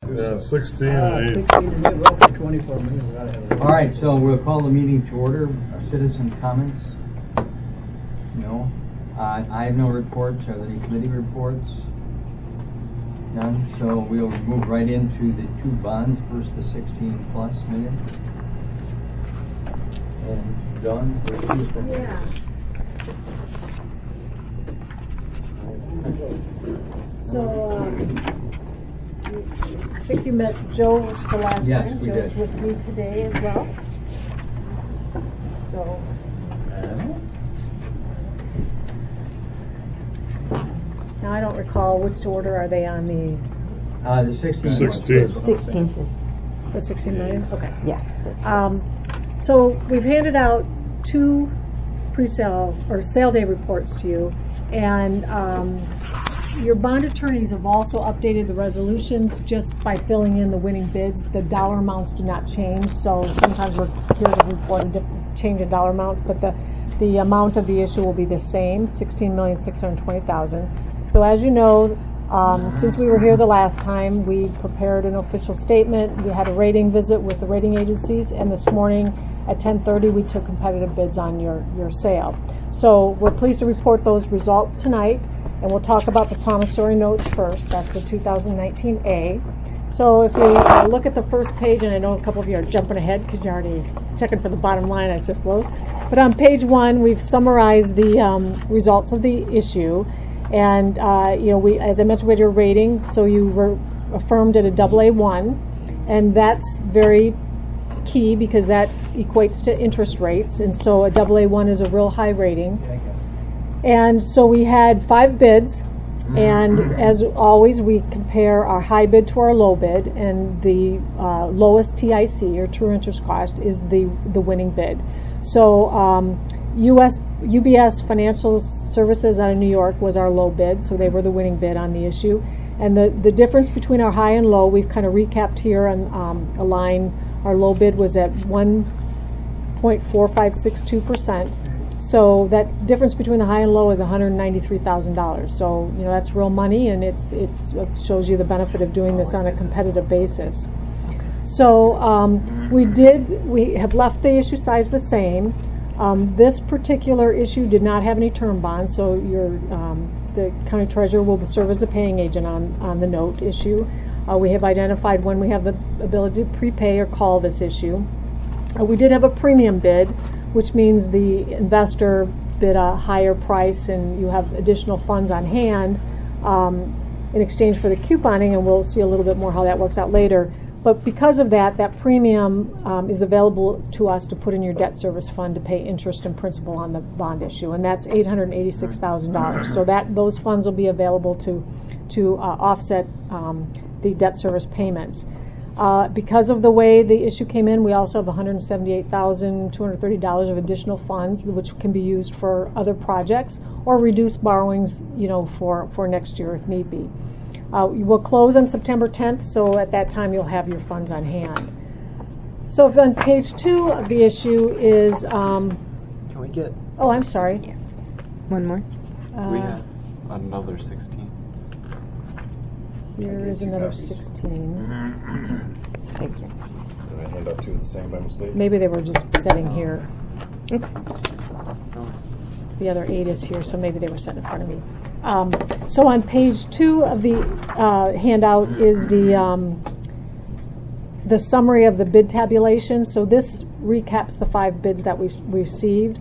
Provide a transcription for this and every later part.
Yeah, 16 and 8. 16 and 8, roughly 24 minutes. We gotta have it. All right, so we'll call the meeting to order. Citizen comments? No. I have no reports. Are there any committee reports? None. So we'll move right into the two bonds. First, the 16 plus million. And Dawn, Yeah. So, I think you met Joe the last Yes, time. we Joe's did. with me today as well. So, now I don't recall which order are they on the the 16. 16. 16th is, the 16 million? Okay. yeah. that's- So we've handed out two pre-sale or sale day reports to you, and your bond attorneys have also updated the resolutions just by filling in the winning bids. The dollar amounts do not change, so sometimes we're here to report a different change in dollar amounts, but the amount of the issue will be the same, $16,620,000. So as you know, since we were here the last time, we prepared an official statement. We had a rating visit with the rating agencies, and this morning at 10:30 we took competitive bids on your sale. So we're pleased to report those results tonight, and we'll talk about the promissory notes first. That's the 2019A. So if you look at the first page, and I know a couple of you are jumping ahead because you're already checking for the bottom line, I suppose. But on page 1, we've summarized the results of the issue. And, we, as I mentioned, we had your rating, so you were affirmed at a AA1, and that's very key because that equates to interest rates, and so a AA1 is a real high rating. And so we had 5 bids, and as always, we compare our high bid to our low bid, and the lowest TIC, or true interest cost, is the winning bid. So UBS Financial Services out of New York was our low bid, so they were the winning bid on the issue. And the difference between our high and low, we've kind of recapped here on a line. Our low bid was at 1.4562%. So that difference between the high and low is $193,000. So that's real money, and it shows you the benefit of doing this on a competitive basis. So we have left the issue size the same. This particular issue did not have any term bonds, so the county treasurer will serve as the paying agent on the note issue. We have identified when we have the ability to prepay or call this issue. We did have a premium bid, which means the investor bid a higher price and you have additional funds on hand in exchange for the couponing, and we'll see a little bit more how that works out later. But because of that premium is available to us to put in your debt service fund to pay interest and principal on the bond issue, and that's $886,000. So those funds will be available to offset the debt service payments. Because of the way the issue came in, we also have $178,230 of additional funds, which can be used for other projects or reduce borrowings, for next year if need be. We'll close on September 10th, so at that time you'll have your funds on hand. So if on page 2 of the issue is... Can we get... Oh, I'm sorry. One more. we have another 16. Here is another 16. Thank you. Did I hand out 2 the same by mistake? Maybe they were just sitting here. The other 8 is here, so maybe they were set in front of me. So on page 2 of the handout is the summary of the bid tabulation. So this recaps the 5 bids that we've received.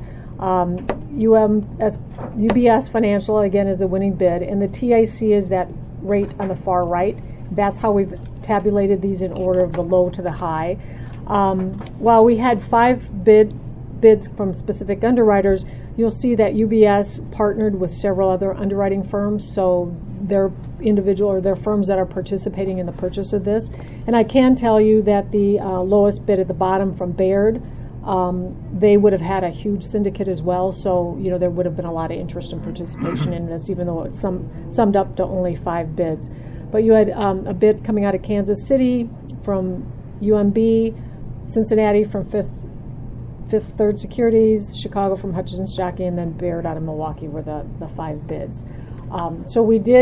UBS Financial, again, is a winning bid, and the TIC is that rate on the far right. That's how we've tabulated these in order of the low to the high. While we had 5 bids from specific underwriters, you'll see that UBS partnered with several other underwriting firms, so they're individual or they're firms that are participating in the purchase of this. And I can tell you that the lowest bid at the bottom from Baird, they would have had a huge syndicate as well, so there would have been a lot of interest and participation in this, even though it's summed up to only 5 bids. But you had a bid coming out of Kansas City from UMB, Cincinnati from Fifth Third Securities, Chicago from Hutchinson Jockey, and then Baird out of Milwaukee were the 5 bids. So we did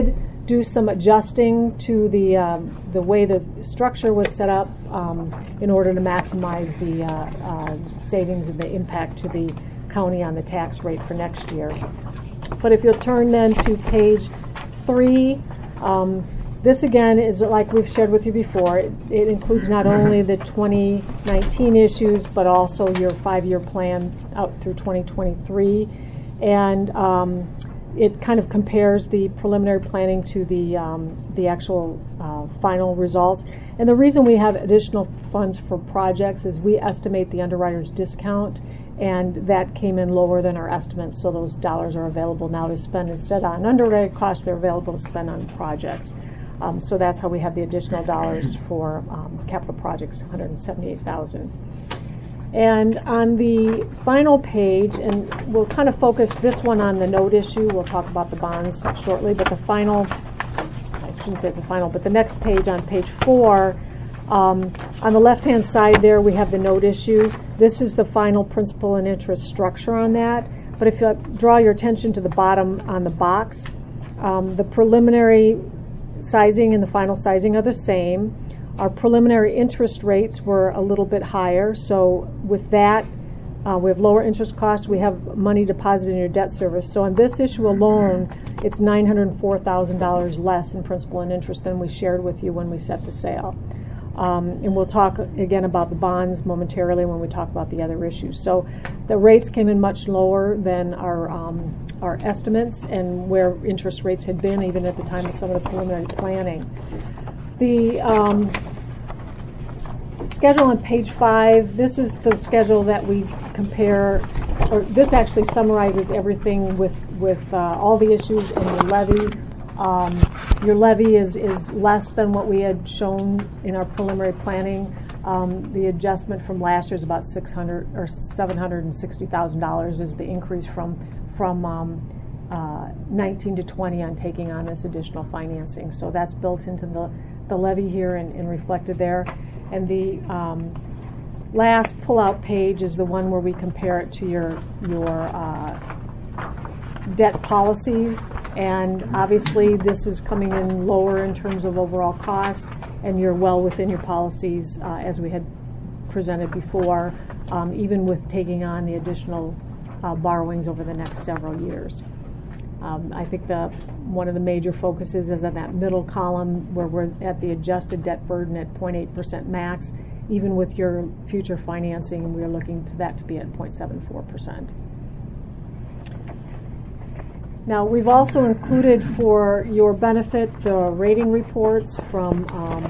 do some adjusting to the way the structure was set up in order to maximize the savings and the impact to the county on the tax rate for next year. But if you'll turn then to page 3, this again is like we've shared with you before. It includes not only the 2019 issues, but also your 5-year plan out through 2023. And it kind of compares the preliminary planning to the actual final results. And the reason we have additional funds for projects is we estimate the underwriter's discount, and that came in lower than our estimates, so those dollars are available now to spend instead on underwriting costs. They're available to spend on projects. So that's how we have the additional dollars for capital projects, $178,000. And on the final page, and we'll kind of focus this one on the note issue. We'll talk about the bonds shortly, but the final, I shouldn't say it's the final, but the next page on page 4, on the left-hand side there, we have the note issue. This is the final principal and interest structure on that. But if you draw your attention to the bottom on the box, the preliminary sizing and the final sizing are the same. Our preliminary interest rates were a little bit higher, so with that, we have lower interest costs. We have money deposited in your debt service. So on this issue alone, it's $904,000 less in principal and interest than we shared with you when we set the sale. And we'll talk again about the bonds momentarily when we talk about the other issues. So the rates came in much lower than our estimates and where interest rates had been even at the time of some of the preliminary planning. The schedule on page 5, this is the schedule that we compare, or this actually summarizes everything with all the issues in the levy. Your levy is less than what we had shown in our preliminary planning. The adjustment from last year is about $600,000 or $760,000 is the increase from 19 to 20 on taking on this additional financing. So that's built into the levy here and reflected there. And the last pull-out page is the one where we compare it to your debt policies. And obviously this is coming in lower in terms of overall cost, and you're well within your policies as we had presented before, even with taking on the additional borrowings over the next several years. I think one of the major focuses is on that middle column where we're at the adjusted debt burden at 0.8% max. Even with your future financing, we're looking to that to be at 0.74%. Now, we've also included for your benefit the rating reports from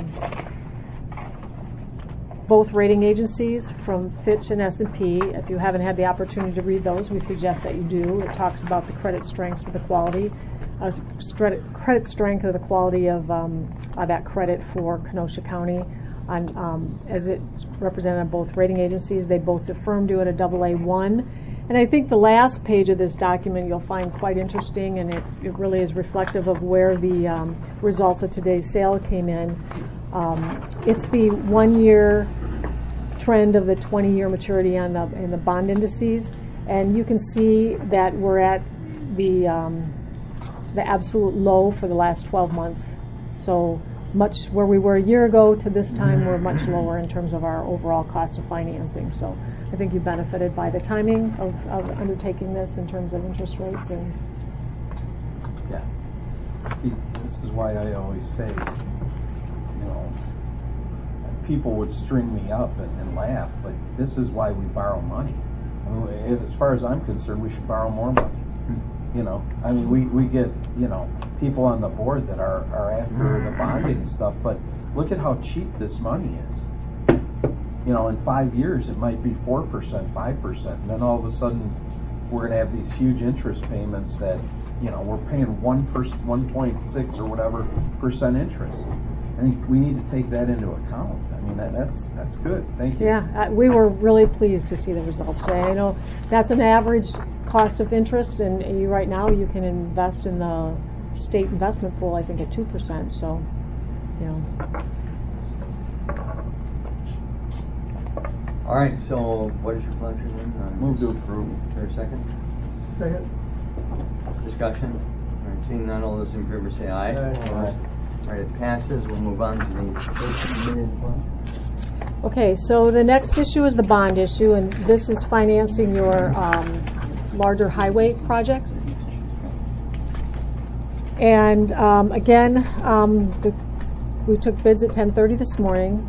both rating agencies, from Fitch and S&P. If you haven't had the opportunity to read those, we suggest that you do. It talks about the credit strength of the quality, credit strength of the quality of that credit for Kenosha County. As it's represented on both rating agencies, they both affirmed you at a AA1. And I think the last page of this document you'll find quite interesting, and it really is reflective of where the results of today's sale came in. It's the 1-year trend of the 20-year maturity in the bond indices, and you can see that we're at the absolute low for the last 12 months. So much where we were a year ago to this time, we're much lower in terms of our overall cost of financing. So I think you benefited by the timing of undertaking this in terms of interest rates. And yeah, see, this is why I always say, people would string me up and laugh, but this is why we borrow money. I mean, as far as I'm concerned, we should borrow more money. I mean, we get, people on the board that are after the bonding and stuff, but look at how cheap this money is. In 5 years, it might be 4%, 5%, and then all of a sudden, we're going to have these huge interest payments that, we're paying 1.6 or whatever % interest. I think we need to take that into account. I mean, that's good. Thank you. Yeah, we were really pleased to see the results today. I know that's an average cost of interest, and right now you can invest in the state investment pool, I think, at 2%. So, All right, so what is your pleasure then? Move to approve. Is there a second? Second. Discussion? right, seeing none, all those in favor say aye. Aye. All right, it passes. We'll move on to the 13 million fund. Okay, so the next issue is the bond issue, and this is financing your larger highway projects. And again, we took bids at 10:30 this morning,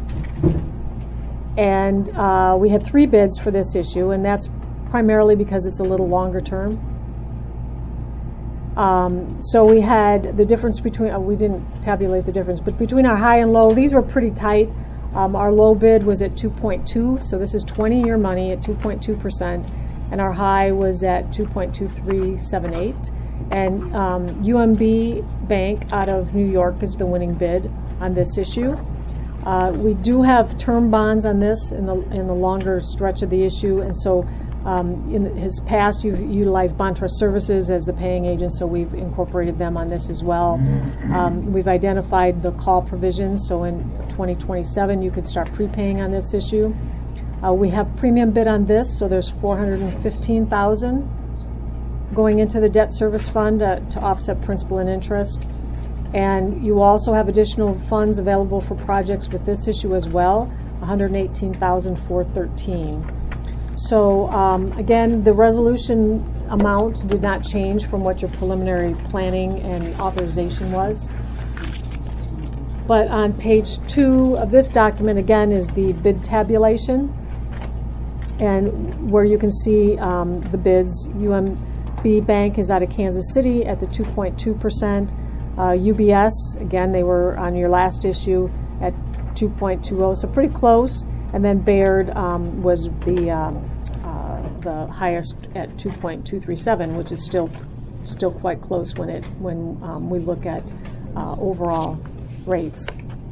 and we had 3 bids for this issue, and that's primarily because it's a little longer term. So we had the difference between, we didn't tabulate the difference, but between our high and low, these were pretty tight. Our low bid was at 2.2, so this is 20-year money at 2.2%, and our high was at 2.2378. And UMB Bank out of New York is the winning bid on this issue. We do have term bonds on this in the longer stretch of the issue, and so in his past, you've utilized Bond Trust Services as the paying agent, so we've incorporated them on this as well. We've identified the call provisions, so in 2027 you could start prepaying on this issue. We have premium bid on this, so there's $415,000 going into the debt service fund to offset principal and interest. And you also have additional funds available for projects with this issue as well, $118,413. So again, the resolution amount did not change from what your preliminary planning and authorization was. But on page 2 of this document, again, is the bid tabulation, and where you can see the bids. UMB Bank is out of Kansas City at the 2.2%. UBS, again, they were on your last issue at 2.20, so pretty close. And then Baird was the highest at 2.237, which is still quite close when we look at overall rates.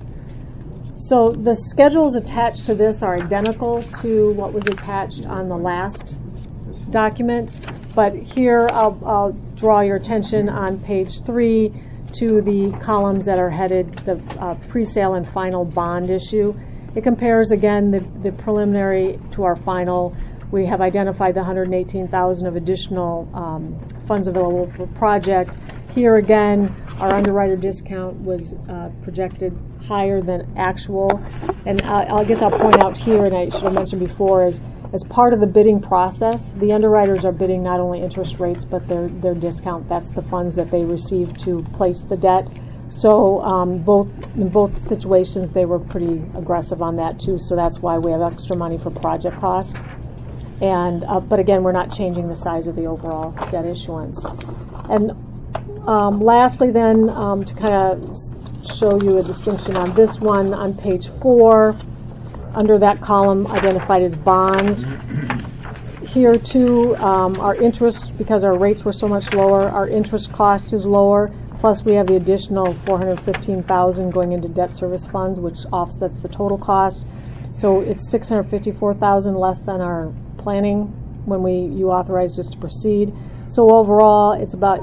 So the schedules attached to this are identical to what was attached on the last document, but here I'll draw your attention on page 3 to the columns that are headed the pre-sale and final bond issue. It compares again the preliminary to our final. We have identified the $118,000 of additional funds available for project. Here again, our underwriter discount was projected higher than actual. And I guess I'll point out here, and I should have mentioned before, is as part of the bidding process, the underwriters are bidding not only interest rates, but their discount. That's the funds that they receive to place the debt. So in both situations, they were pretty aggressive on that too. So that's why we have extra money for project cost. And but again, we're not changing the size of the overall debt issuance. And lastly, then, to kind of show you a distinction on this one, on page 4, under that column identified as bonds. Here too, our interest, because our rates were so much lower, our interest cost is lower. Plus, we have the additional $415,000 going into debt service funds, which offsets the total cost. So it's $654,000 less than our planning when you authorized us to proceed. So overall, it's about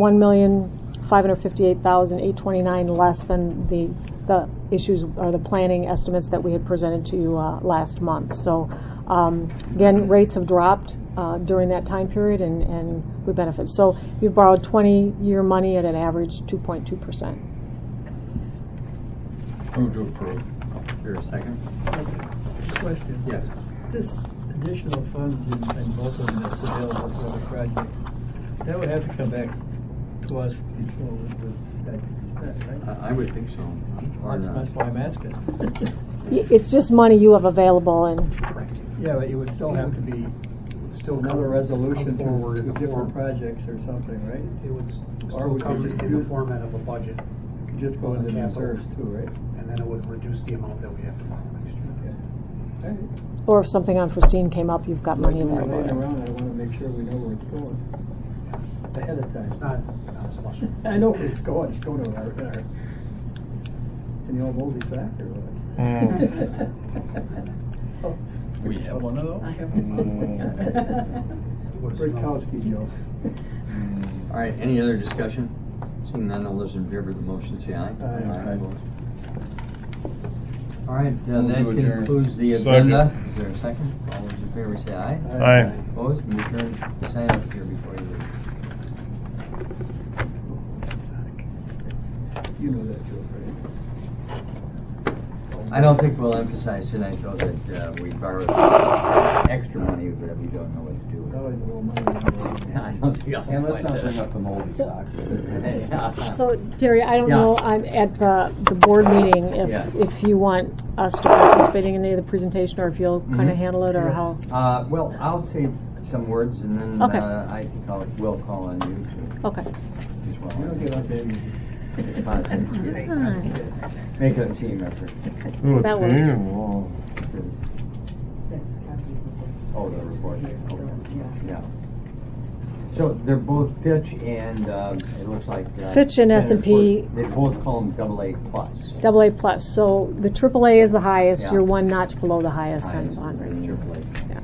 $1,558,829 less than the issues or the planning estimates that we had presented to you last month. So again, rates have dropped during that time period, and we benefit. So we borrowed 20-year money at an average 2.2%. Move to approve. Here, a second. Question. Yes. This additional funds in both of them that's available for other projects, that would have to come back to us before it was spent, right? I would think so. That's why I'm asking. It's just money you have available, and Yeah, but it would still have to be another resolution for different projects or something, right? It would Or we still could come just in the format of a budget, could just go into the reserves too, right? and then it would reduce the amount that we have to borrow next year. or if something unforeseen came up, you've got money When we're laying available. around, I want to make sure we know where it's going ahead of It's time. not a slush. I know where it's going. It's going to our in the old moldy sack or what? We have one of those? I have What's Britkowski joke. All right, any other discussion? Seeing none, all those in favor of the motion say aye. Aye. Opposed? All right, Move that to adjourn. concludes the Second. agenda. Is there a second? All those in favor say aye. Aye. Opposed? You turn, sign up here before you leave. You know that joke, right? I don't think we'll emphasize tonight, though, that we borrowed extra money that we don't know what to do with. Always a little money. I don't think I'll And let's find not bring that. up the moldy sock. Yeah. So, Terry, I don't Yeah. know, at the board meeting, Yeah. if you want us to participate in any of the presentation, or if you'll kind of Mhm. handle it, or how? Well, I'll say some words, and then Okay. I think we'll call on you to Okay. as well. You don't get on baby. Make a team effort. Oh, That works. damn. Wow. This is- Oh, the report. Okay. Yeah. So they're both Fitch and it looks like Fitch and S&P. They both call them AA plus. AA plus. So the AAA is the highest. Yeah. You're one notch below the highest on the bond rating. AAA. Yeah.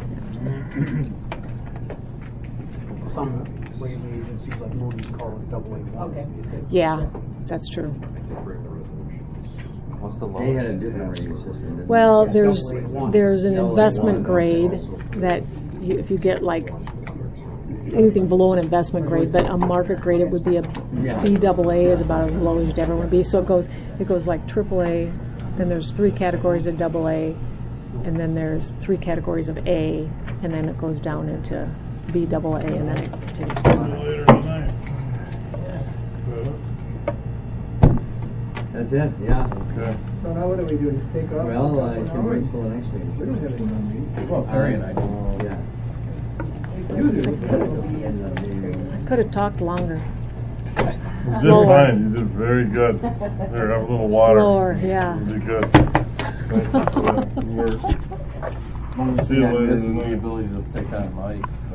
Some rating agencies like Moody's call it AA1. Okay. Yeah, that's true. What's the lowest? They had a different rating system. didn't they? Well, Yeah. there's an AA1, investment okay, grade also. that if you get like anything below an investment grade, but a market grade, it would be a Yeah. BAA is about as low as you'd ever want to be. So it goes like AAA, then there's 3 categories of AA, and then there's 3 categories of A, and then it goes down into BAA, and then it continues. Later tonight. That's it, yeah. Okay. So now what do we do? Just take off? Well, I An can hour? wait till the next We meeting. don't have any more meetings. Well, Terry and I do. Yeah. You do. Could have talked longer. You did Slower. fine. You did very good. Here, have a little water. Slower, yeah. You'll be good. Thank you for that. Good work. See you Yeah, later this is the tonight. ability to pick on Mike.